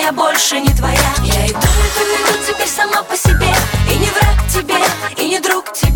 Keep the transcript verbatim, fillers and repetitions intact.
я больше не твоя. Я иду, иду, иду теперь сама по себе, и не враг тебе, и не друг тебе.